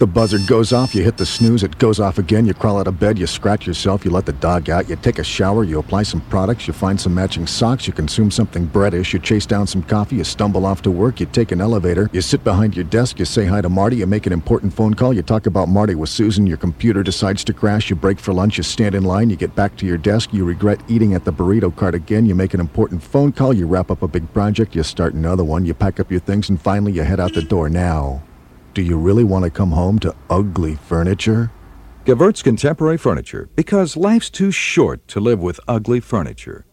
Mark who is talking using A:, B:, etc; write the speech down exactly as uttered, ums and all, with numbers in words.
A: The buzzer goes off, you hit the snooze, it goes off again, you crawl out of bed, you scratch yourself, you let the dog out, you take a shower, you apply some products, you find some matching socks, you consume something breadish, you chase down some coffee, you stumble off to work, you take an elevator, you sit behind your desk, you say hi to Marty, you make an important phone call, you talk about Marty with Susan, your computer decides to crash, you break for lunch, you stand in line, you get back to your desk, you regret eating at the burrito cart again, you make an important phone call, you wrap up a big project, you start another one, you pack up your things, and finally you head out the door. Now, do you really want to come home to ugly furniture?
B: Gewurz Contemporary Furniture, because life's too short to live with ugly furniture.